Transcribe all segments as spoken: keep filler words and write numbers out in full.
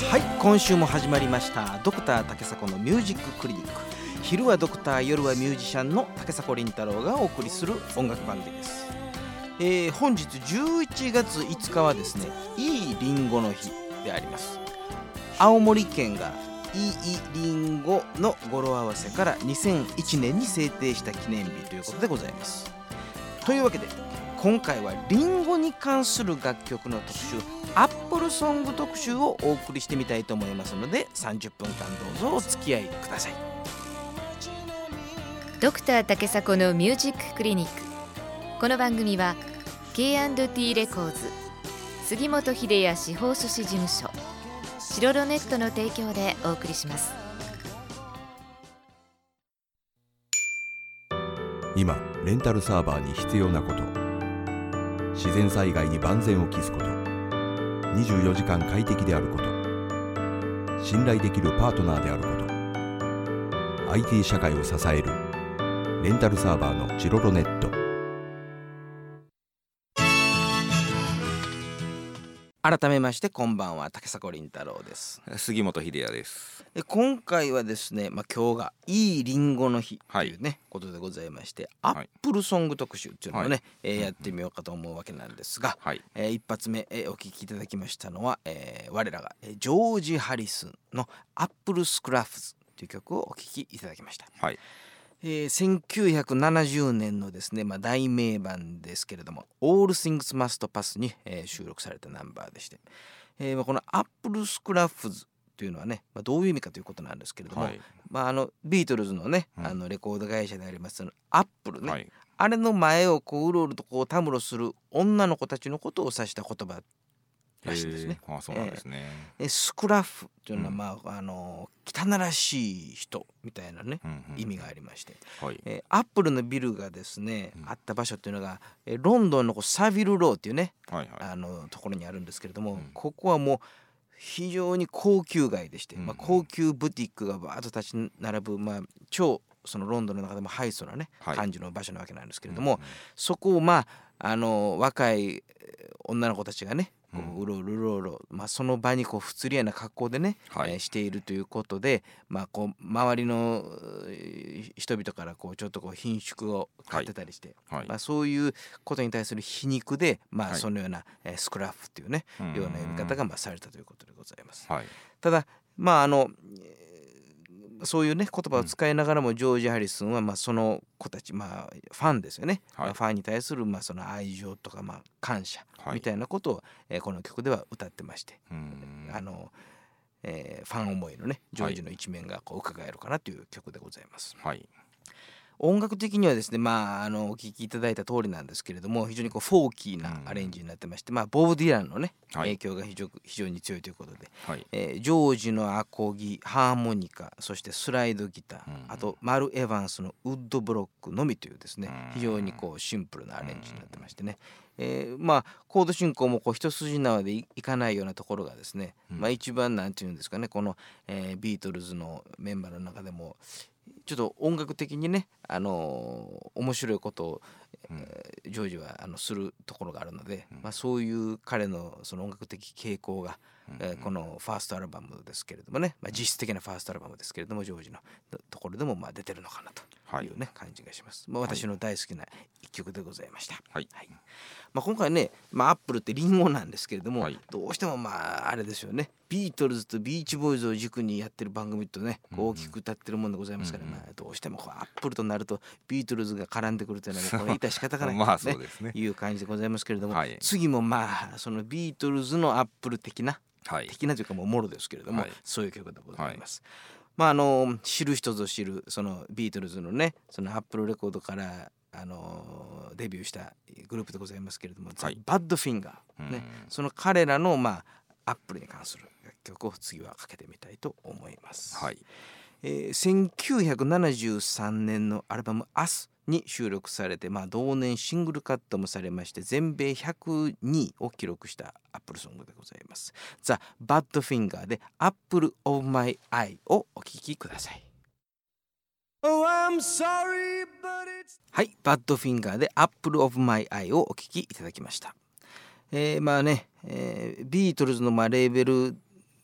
はい、今週も始まりましたドクター竹迫のミュージッククリニック。昼はドクター、夜はミュージシャンの竹迫倫太郎がお送りする音楽番組です。えー、本日じゅういちがついつかはですね、いいりんごの日であります。青森県がいいりんごの語呂合わせからにせんいちねんに制定した記念日ということでございます。というわけで今回はリンゴに関する楽曲の特集、アップルソング特集をお送りしてみたいと思いますので、さんじゅっぷんかんどうぞお付き合いください。 ドクター竹迫のミュージッククリニック。この番組は ケーアンドティー レコーズ、杉本秀哉司法書士事務所、シロロネットの提供でお送りします。 今レンタルサーバーに必要なこと、自然災害に万全を期すこと、にじゅうよじかん快適であること、信頼できるパートナーであること、 アイティー 社会を支えるレンタルサーバーのジロロネット。 改めましてこんばんは、竹迫倫太郎です。 杉本秀哉です。 え今回はですね、まあ、今日がいいりんごの日というね、はい、ことでございまして、アップルソング特集っていうのをね、はい、えー、やってみようかと思うわけなんですが、はい、えー、一発目、えー、お聴きいただきましたのは、えー、我らがジョージ・ハリスンのアップルスクラフズという曲をお聴きいただきました。はい、えー、せんきゅうひゃくななじゅうねんのですね、まあ、大名盤ですけれども All Things Must Pass に、えー、収録されたナンバーでして、えーまあ、このアップルスクラフズというのはね、まあ、どういう意味かということなんですけれども、はい、まあ、あのビートルズのね、うん、あのレコード会社でありますアップルね、はい、あれの前をこううろうろとこうたむろする女の子たちのことを指した言葉らしいんですね。 ああ、そうなんですね。 えー、スクラフというのは、まあ、あの汚らしい人みたいなね、うんうん、意味がありまして、はい、えー、アップルのビルがですね、うん、あった場所っていうのが、えー、ロンドンのこうサビルローっていうね、はいはい、あのところにあるんですけれども、うん、ここはもう非常に高級街でして、うんうん、まあ、高級ブティックがバーッと立ち並ぶ、まあ、超そのロンドンの中でもハイソなね、はい、感じの場所なわけなんですけれども、うんうん、そこをまああの若い女の子たちがねこううろうろうろうろ、まあ、その場にこう不釣り合いな格好でね、はい、えー、しているということで、まあ、こう周りの人々からこうちょっとこう顰蹙を買ってたりして、はいはい、まあ、そういうことに対する皮肉で、まあ、そのような、えー、スクラフっていうね、はい、ような読み方がまあされたということでございます。はい、ただまああのそういうね言葉を使いながらも、うん、ジョージ・ハリスンはまあその子たち、まあ、ファンですよね、はい、まあ、ファンに対するまあその愛情とかまあ感謝みたいなことを、はい、えー、この曲では歌ってまして、うん、あの、えー、ファン思いのねジョージの一面がこう伺えるかなという曲でございます。はい、音楽的にはですね、まあ、あのお聴きいただいた通りなんですけれども、非常にこうフォーキーなアレンジになってまして、まあ、ボブ・ディランのね、はい、影響が非常、非常に強いということで、はい、えー、ジョージのアコギ、ハーモニカ、そしてスライドギター、うん、あとマル・エヴァンスのウッドブロックのみというですね、非常にこうシンプルなアレンジになってましてね、えー、まあコード進行もこう一筋縄で い, いかないようなところがですね、うん、まあ、一番なんていうんですかね、この、えー、ビートルズのメンバーの中でもちょっと音楽的にね、あのー、面白いことを、えー、ジョージはあのするところがあるので、うん、まあ、そういう彼のその音楽的傾向が、うん、えー、このファーストアルバムですけれどもね、まあ、実質的なファーストアルバムですけれども、ジョージのところでもまあ出てるのかなというね、はい、感じがします。まあ、私の大好きな一曲でございました。はいはい、まあ、今回ね、まあ、アップルってリンゴなんですけれども、はい、どうしてもまああれですよね、ビートルズとビーチボーイズを軸にやってる番組とね、こう大きく歌ってるもんでございますから、うんうん、まあ、どうしてもこうアップルとなるとビートルズが絡んでくるというのは、これ言ったら仕方がない、ね、まあそうですね、いう感じでございますけれども、はい、次もまあそのビートルズのアップル的な、はい、的なというかもうもろですけれども、はい、そういう曲でございます。はい、まああの知る人ぞ知るそのビートルズのね、そのアップルレコードからあのデビューしたグループでございますけれども、はい、バッドフィンガー、ね、その彼らのまあアップルに関する楽曲を次はかけてみたいと思います。はい、えー、せんきゅうひゃくななじゅうさんねんのアルバム「アス」に収録されて、まあ、同年シングルカットもされまして、全米ひゃくにいを記録したアップルソングでございます。ザ・バッドフィンガーで「アップル・オブ・マイ・アイ」をお聴きください。Oh, I'm sorry, but it's... はい、バッドフィンガーで Apple of My Eye をお聴きいただきました。えー、まあね、えー、ビートルズのまあレーベル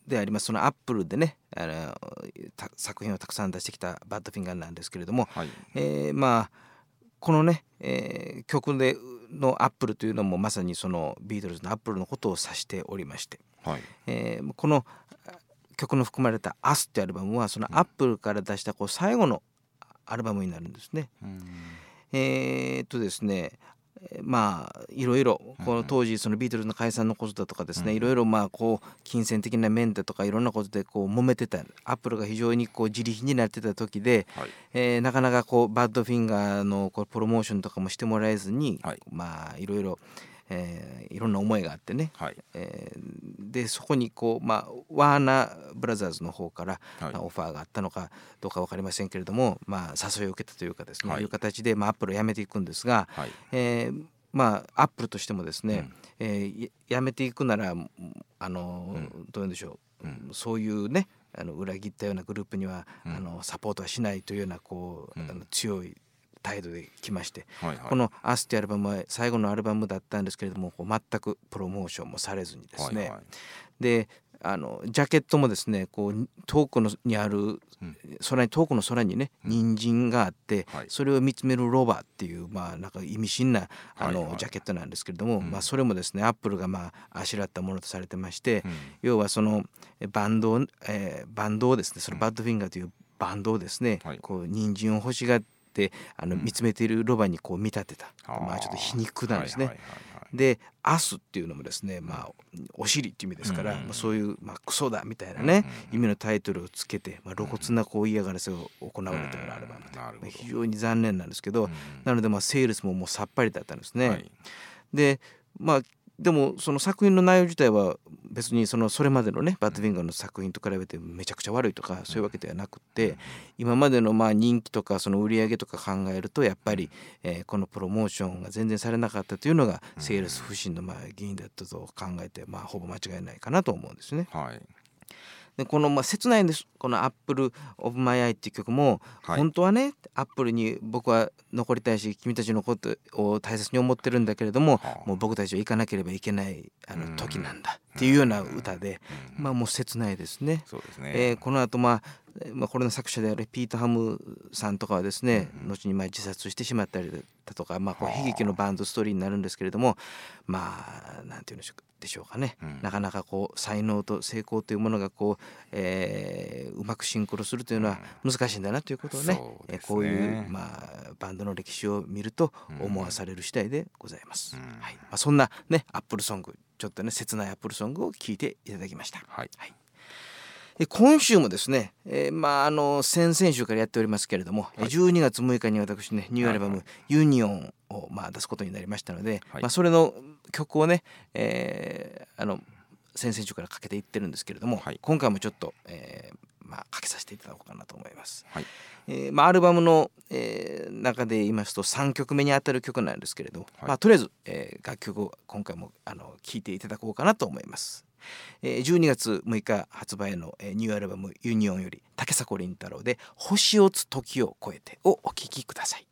でありますそのアップルでねあの作品をたくさん出してきたバッドフィンガーなんですけれども、はいえー、まあこのね、えー、曲でのアップルというのもまさにそのビートルズのアップルのことを指しておりまして、はいえー、この曲の含まれた「アス」ってアルバムはそのアップルから出したこう最後のアルバムになるんですね。うんえー、っとですねまあいろいろこの当時そのビートルズの解散のことだとかですねいろいろまあこう金銭的な面だとかいろんなことでこう揉めてたアップルが非常にこう自利品になってた時で、はいえー、なかなかこうバッドフィンガーのこうプロモーションとかもしてもらえずに、はい、まあいろいろえー、いろんな思いがあってね、はいえー、でそこにこう、まあ、ワーナーブラザーズの方から、はいまあ、オファーがあったのかどうか分かりませんけれども、まあ、誘いを受けたというかですね、はい、いう形で、まあ、アップルを辞めていくんですが、はいえーまあ、アップルとしてもですね、うんえー、辞めていくならあの、うん、どういうんでしょう、うん、そういうねあの裏切ったようなグループには、うん、あのサポートはしないというようなこう、うん、あの強い態度で来まして、はいはい、この「アス」というアルバムは最後のアルバムだったんですけれどもこう全くプロモーションもされずにですね、はいはい、であのジャケットもですねこう遠くのにある、うん、空に遠くの空にね人参があって、うん、それを見つめるロバっていう、まあ、なんか意味深なあの、はいはい、ジャケットなんですけれども、うんまあ、それもですねアップルがまああしらったものとされてまして、うん、要はそのバンドを、えー、バンドをですねそのバッドフィンガーというバンドをですね、うん、こう人参を欲しがってであの見つめているロバにこう見立てた、うん、まあちょっと皮肉なんですね、はいはいはいはい、でアスっていうのもですね、まあ、お尻っていう意味ですから、うんまあ、そういう、まあ、クソだみたいなね、うん、意味のタイトルをつけて、まあ、露骨なこう嫌がらせを行われたようなアルバムで、まあ、非常に残念なんですけど、うん、なのでまあセールスももうさっぱりだったんですね、はい、でまあでもその作品の内容自体は別にそのそれまでのねバッドフィンガーの作品と比べてめちゃくちゃ悪いとかそういうわけではなくって今までのまあ人気とかその売り上げとか考えるとやっぱりえこのプロモーションが全然されなかったというのがセールス不振のまあ原因だったと考えてまあほぼ間違いないかなと思うんですね。はいでこのまあ切ないんですこの「Apple of My Eye」っていう曲も、はい、本当はねアップルに僕は残りたいし君たちのことを大切に思ってるんだけれども、はあ、もう僕たちは行かなければいけないあの時なんだっていうような歌で、まあもう切ないですね。そうですね、えー、この後、まあ、まあこれの作者であるピート・ハムさんとかはですね、うん、後にまあ自殺してしまったりだとか、まあ、こう悲劇のバンドストーリーになるんですけれども、まあなんていうんでしょうかでしょうかね、うん、なかなかこう才能と成功というものがこう、えー、うまくシンクロするというのは難しいんだなということをね、うん、えこういう、まあ、バンドの歴史を見ると思わされる次第でございます、うんはいまあ、そんなねアップルソングちょっとね切ないアップルソングを聴いていただきました、はいはい、今週もですね、えー、まああの先々週からやっておりますけれども、はい、じゅうにがつむいかに私ねニューアルバム、はいはい、ユニオンをまあ出すことになりましたので、はいまあ、それの曲をね、えー、あの先々週からかけていってるんですけれども、はい、今回もちょっと、えーまあ、かけさせていただこうかなと思います、はいえーまあ、アルバムの、えー、中で言いますとさんきょくめにあたる曲なんですけれども、はいまあ、とりあえず、えー、楽曲を今回もあの聴いていただこうかなと思います。じゅうにがつむいか発売のニューアルバムユニオンより竹迫倫太郎で星をつ時を超えてをお聴きください。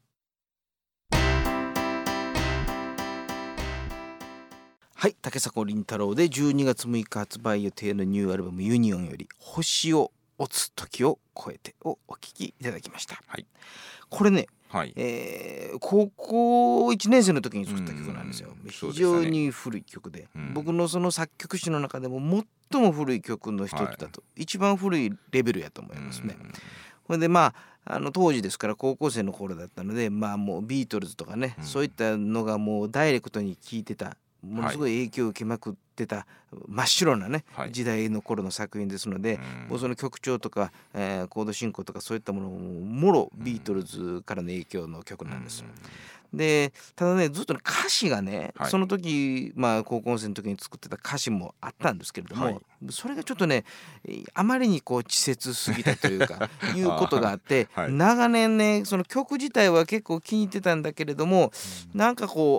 はい、竹迫倫太郎でじゅうにがつむいか発売予定のニューアルバムユニオンより星を落つ時を超えてをお聴きいただきました、はい、これねはいえー、高校いちねん生の時に作った曲なんですよ。非常に古い曲で、うん、僕のその作曲史の中でも最も古い曲の一つだと、はい、一番古いレベルやと思いますね。ほんでまああの当時ですから高校生の頃だったのでまあもうビートルズとかね、うん、そういったのがもうダイレクトに聴いてたものすごい影響を受けまくってた真っ白なね、はい、時代の頃の作品ですので、うん、もうその曲調とか、えー、コード進行とかそういったものももろビートルズからの影響の曲なんです、うん、でただねずっと、ね、歌詞がね、はい、その時、まあ、高校生の時に作ってた歌詞もあったんですけれども、はい、それがちょっとねあまりにこう稚拙すぎたというかいうことがあって、はい、長年ねその曲自体は結構気に入ってたんだけれども、うん、なんかこう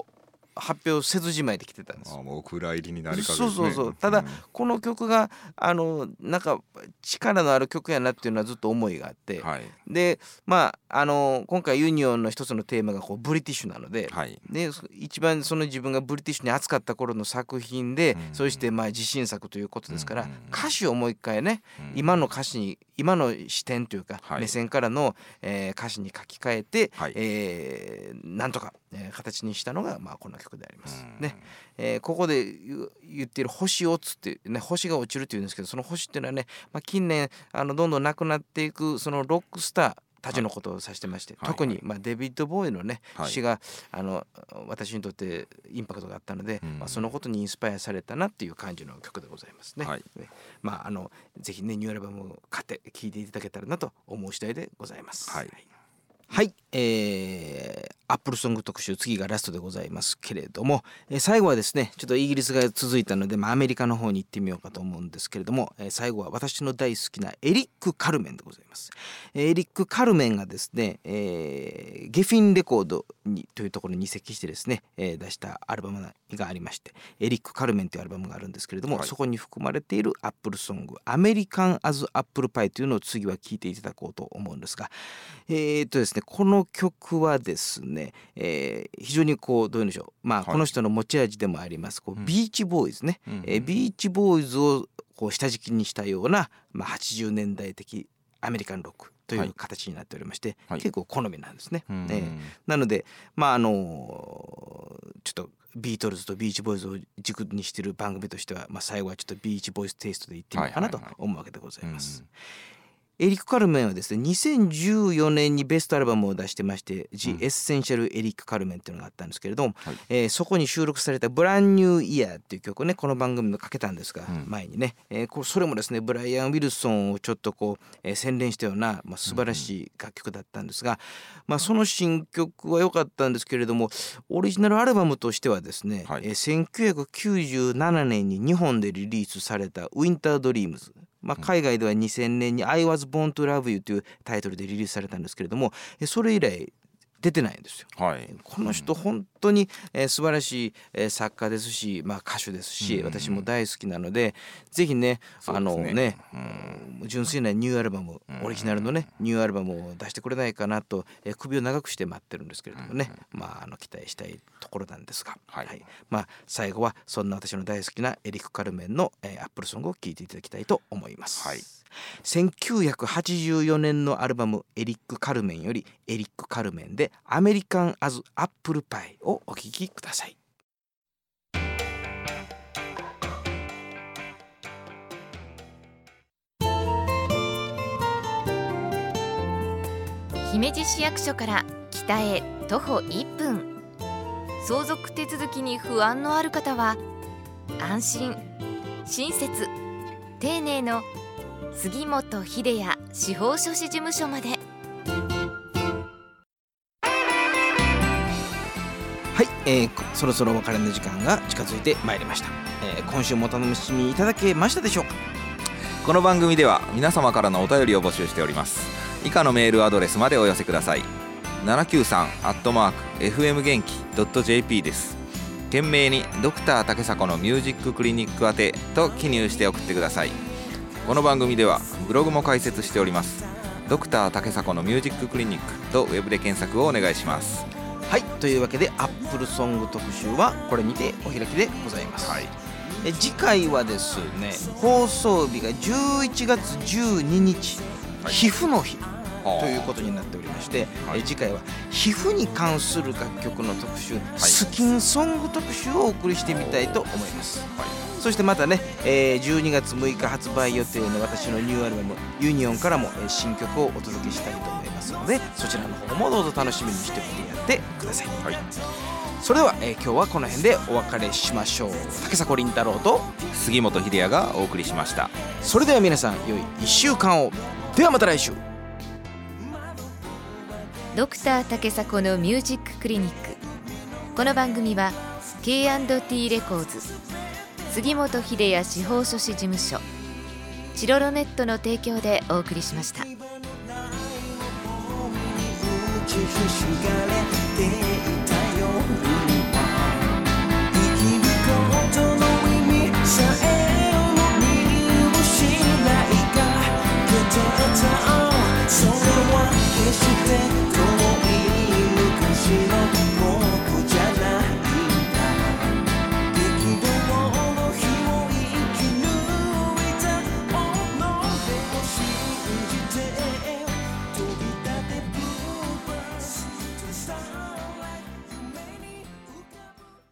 発表せずじまいで来てたんです。 あもうお蔵入りになりかけですね。 そうそうそう。ただ、うん、この曲があのなんか力のある曲やなっていうのはずっと思いがあって、はい、でまああの今回ユニオンの一つのテーマがこうブリティッシュなので、はい、で一番その自分がブリティッシュに扱った頃の作品で、うん、そしてまあ自信作ということですから、うん、歌詞をもう一回ね、うん、今の歌詞に今の視点というか、はい、目線からの、えー、歌詞に書き換えて、はい、えー、なんとか、えー、形にしたのが、まあ、この曲であります、うんねえー、ここで言っている星落ちって、ね、星が落ちるっていうんですけど、その星っていうのはね、まあ、近年あのどんどんなくなっていくそのロックスターたちのことを指してまして、はい、特に、まあ、デビッド・ボーイのね、はい、詩があの私にとってインパクトがあったので、うんまあ、そのことにインスパイアされたなっていう感じの曲でございますね、はい、まあ、あのぜひねニューアルバムを買って聴いていただけたらなと思う次第でございます。はい、はい、えー、アップルソング特集、次がラストでございますけれども、えー、最後はですねちょっとイギリスが続いたので、まあ、アメリカの方に行ってみようかと思うんですけれども、えー、最後は私の大好きなエリック・カルメンでございます。エリック・カルメンがですね、えー、ゲフィンレコードにというところに移籍してですね、えー、出したアルバムがありまして、エリック・カルメンというアルバムがあるんですけれども、はい、そこに含まれているアップルソングアメリカン・アズ・アップルパイというのを次は聴いていただこうと思うんですが、えー、っとですねこの曲はですね、えー、非常にこうどういうんでしょう、まあ、この人の持ち味でもありますこうビーチボーイズね、うんえー、ビーチボーイズをこう下敷きにしたような、まあ、はちじゅうねんだい的アメリカンロックという形になっておりまして、はい、結構好みなんですね、はいえー、なのでまああのー、ちょっとビートルズとビーチボーイズを軸にしている番組としては、まあ、最後はちょっとビーチボーイズテイストでいってみようかなと思うわけでございます。エリック・カルメンはですねにせんじゅうよねんにベストアルバムを出してまして、うん、The Essential エリック・カルメンっていうのがあったんですけれども、はいえー、そこに収録されたブランニューイヤーっていう曲をねこの番組でかけたんですが、うん、前にね、えー、こうそれもですねブライアン・ウィルソンをちょっとこう、えー、洗練したような、まあ、素晴らしい楽曲だったんですが、うんまあ、その新曲は良かったんですけれども、オリジナルアルバムとしてはですね、はいえー、せんきゅうひゃくきゅうじゅうななねんに日本でリリースされたウィンタードリームズ、まあ、海外ではにせんねんに I was born to love you というタイトルでリリースされたんですけれども、それ以来出てないんですよ、はい、この人本当に、えー、素晴らしい、えー、作家ですし、まあ、歌手ですし、うん、私も大好きなのでぜひねあのね、うん、純粋なニューアルバム、うん、オリジナルのねニューアルバムを出してくれないかなと、えー、首を長くして待ってるんですけれどもね、うん、まあ、あの期待したいところなんですが、はいはい、まあ、最後はそんな私の大好きなエリック・カルメンの、えー、アップルソングを聴いていただきたいと思います、はい、せんきゅうひゃくはちじゅうよねんのアルバムエリック・カルメンよりエリック・カルメンでアメリカン・アズ・アップルパイをお聴きください。 姫路市役所から北へ徒歩いっぷん、相続手続きに不安のある方は安心親切丁寧の杉本秀也司法書士事務所まで。 はい、えー、そろそろお別れの時間が近づいてまいりました、えー、今週もお楽しみいただけましたでしょうか。 この番組では皆様からのお便りを募集しております。以下のメールアドレスまでお寄せください。ななきゅうさんアットマークエフエム元気ドットジェーピー です。懸命にドクター竹迫のミュージッククリニック宛てと記入して送ってください。この番組ではブログも開設しております。ドクター竹迫のミュージッククリニックとウェブで検索をお願いします。 はい、というわけでアップルソング特集はこれにてお開きでございます、はい、え次回はですね放送日がじゅういちがつじゅうににち、はい、皮膚の日ということになっておりまして、はい、え次回は皮膚に関する楽曲の特集、はい、スキンソング特集をお送りしてみたいと思います、はい、そしてまたね、えー、じゅうにがつむいか発売予定の私のニューアルバムユニオンからも、えー、新曲をお届けしたいと思いますので、そちらの方もどうぞ楽しみにしておいてやってください、はい、それでは、えー、今日はこの辺でお別れしましょう。竹迫倫太郎と杉本秀也がお送りしました。 それでは皆さん良いいっしゅうかんを。ではまた来週。 ドクター竹迫のミュージッククリニック。この番組は ケーアンドティー レコーズ、杉本秀也司法書士事務所、チロロネットの提供でお送りしました。「 遠い昔の